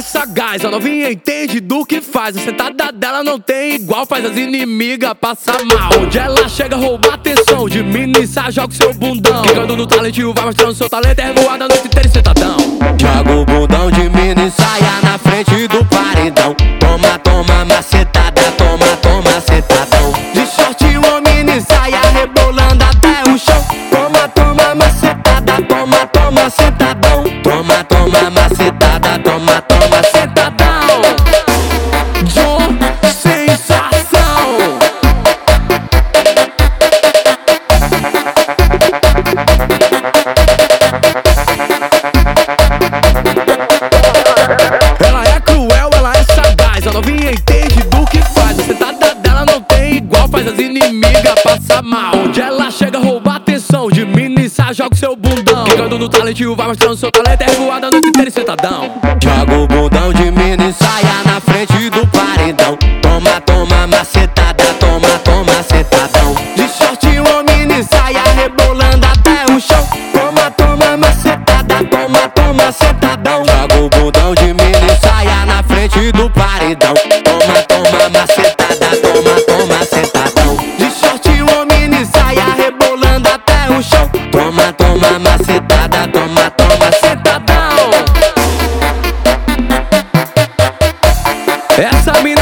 sagaz, a novinha entende do que faz. A sentada dela não tem igual, faz as inimigas passar mal. Onde ela chega, rouba a atenção, de mini sai, joga o seu bundão. Ficando no talentinho, vai mostrando seu talento, é voada a noite inteira e sentadão. Joga o bundão de mini saia na frente do paredão. Toma, toma, macetada, toma, toma, sentadão. De short ou mini saia, rebolando até o chão. Toma, toma, macetada, toma, toma, sentadão. Toma, toma, macetada, toma, toma, sentadão. John, sensação. Ela é cruel, ela é sagaz, a novinha entende do que faz. A sentada dela não tem igual, faz as inimigas passar mal. Onde ela chega, rouba a atenção, de mini sai, joga o seu bundão. Ficando no talentinho, vai mostrando seu talento, é voada a noite inteira e sentadão. Joga o bundão de mini saia na frente do paredão. Toma, toma, macetada, toma, toma, sentadão. De short ou mini saia, rebolando até o chão. Toma, toma, macetada, toma, toma, sentadão. Joga o bundão de mini saia na frente do paredão. Toma, toma, macetada, toma, toma, sentadão. De short ou mini saia, rebolando até o chão. Toma, toma, macetada, toma, toma, sentadão. Essa mina